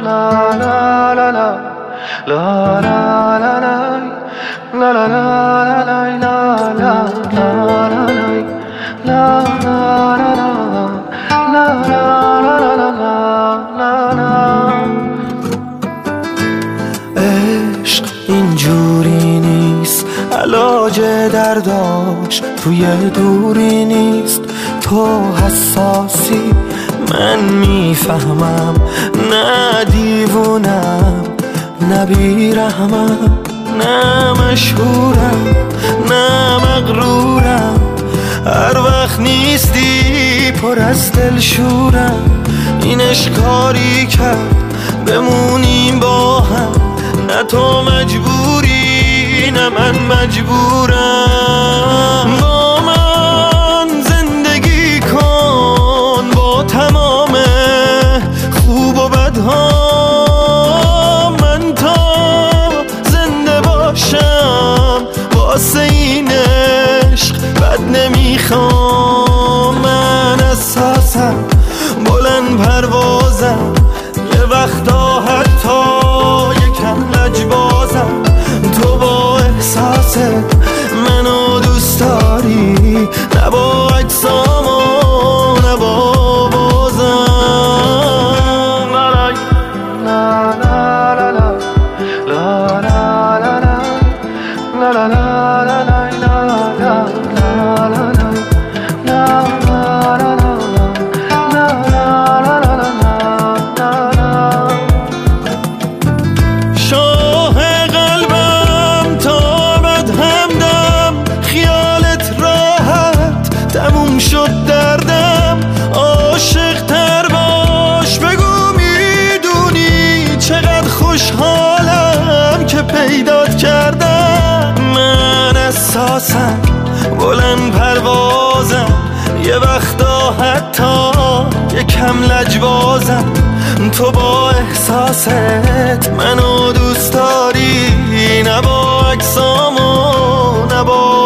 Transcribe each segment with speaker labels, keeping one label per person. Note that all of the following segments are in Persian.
Speaker 1: عشق اینجوری نیست، علاج درداش توی دوری نیست. تو حساسی من میفهمم، نه دیوونم نه بیرحمم، نه مشهورم نه مغرورم. هر وقت نیستی پر از دلشورم. این اشکاری کرد بمونیم با هم، نه تو مجبوری نه من مجبورم. با من زندگی کن با تمام خوب و بدها، من تا زنده باشم واسه این عشق بد نمیخوام. من اساسم بلند پروازم، یه وقتا حتی یکم لجبازم. تو با احساست منو دوست داری، نه با اجسام و نه با بازم. لا لا لا لا لا لا لا لا لا شد دردم. عاشق تر باش بگو میدونی چقدر خوشحالم که پیدات کردم. من اساسم بلند پروازم، یه وقتا حتی یکم لجبازم. تو با احساست منو دوست داری، نه با اجسام و نه با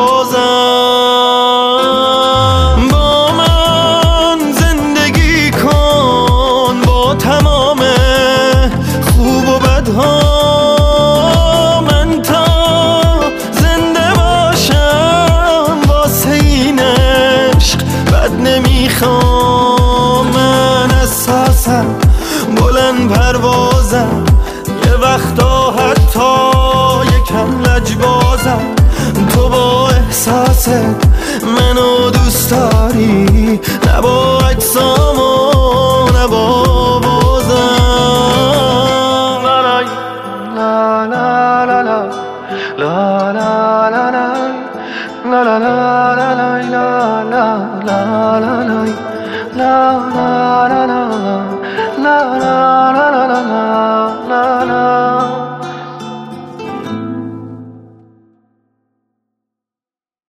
Speaker 1: من تا زنده باشم واسه این عشق بد نمیخوام. من اساسم بلند پروازم، یه وقتا حتی یکم لجبازم. تو با احساست منو دوست داری، نه با اجسام و نه با بازم. La la la la la la la la la la la la la